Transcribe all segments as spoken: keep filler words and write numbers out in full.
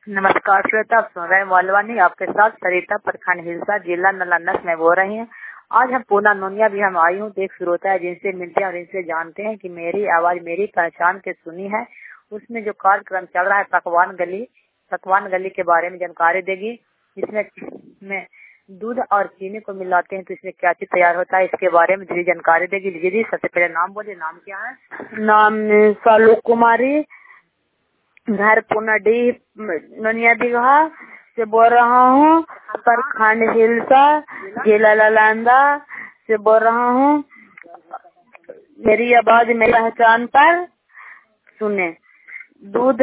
नमस्कार श्रोता, आप सुन रहे हैं मालवानी, आपके साथ सरिता प्रखंड हिलसा जिला नालंदा में बोल रही हैं। आज हम पूना नोनिया भी हम आई हूँ। एक श्रोता है जिनसे मिलते हैं और इनसे जानते हैं कि मेरी आवाज मेरी पहचान के सुनी है। उसमें जो कार्यक्रम चल रहा है पकवान गली पकवान गली के बारे में जानकारी देगी। इसमें में दूध और चीनी को मिलाते हैं तो इसमें क्या चीज तैयार होता है, इसके बारे में दीदी जानकारी देगी। दीदी सबसे पहले नाम बोलिए, नाम क्या है? नाम सालू कुमारी, घर पुनाडी नोनिया दीघा से बोल रहा हूँ। प्रखंड हिलसा जिला नालंदा से बोल रहा हूँ। मेरी आवाज मेरी पहचान पर सुने। दूध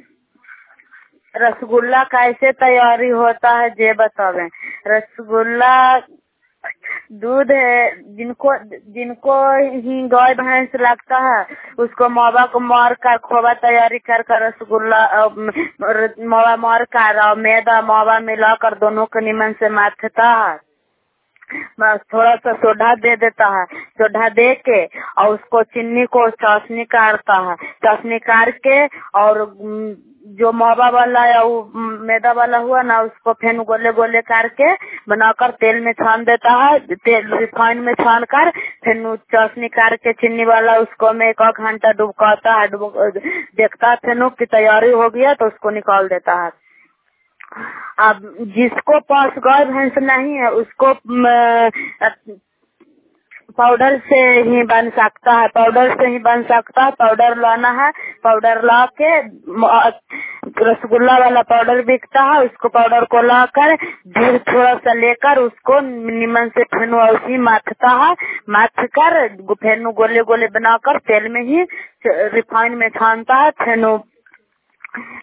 रसगुल्ला कैसे तैयारी होता है ये बतावें। रसगुल्ला दूध जिनको जिनको ही गाय भैंस लगता है उसको मावा को मार कर खोवा तैयारी कर कर रसगुल्ला मावा मार कर और मैदा मावा मिलाकर दोनों को निमन से माथता है। बस थोड़ा सा सोडा दे देता है। सोडा दे के और उसको चीनी को चाशनी काटता है। चाशनी काट के और जो मावा वाला या मैदा वाला हुआ ना उसको फिर गोले गोले करके बनाकर तेल में छान देता है। तेल रिफाइन में छान कर फिर चाशनी करके चीनी वाला उसको में एक घंटा डुबकाता है। देखता है फिर की तैयारी हो गया तो उसको निकाल देता है। अब जिसको पास गाय भैंस नहीं है उसको पाउडर से ही बन सकता है। पाउडर से ही बन सकता है। पाउडर लाना है। पाउडर ला के रसगुल्ला वाला पाउडर बिकता है। उसको पाउडर को लाकर दूध थोड़ा सा लेकर उसको निमन से फिर उसी माथता है। माथ कर फिर गोले गोले बनाकर तेल में ही रिफाइन में छानता है। फिर